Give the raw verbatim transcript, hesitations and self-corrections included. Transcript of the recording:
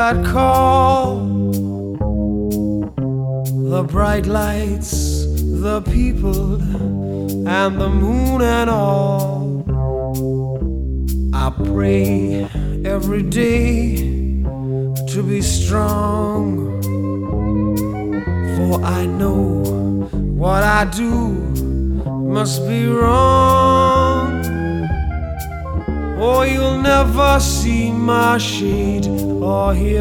I'd call the bright lights, the people, and the moon and all. I pray every day to be strong, for I know what I do must be wrong. Oh, you'll never see my shade or hear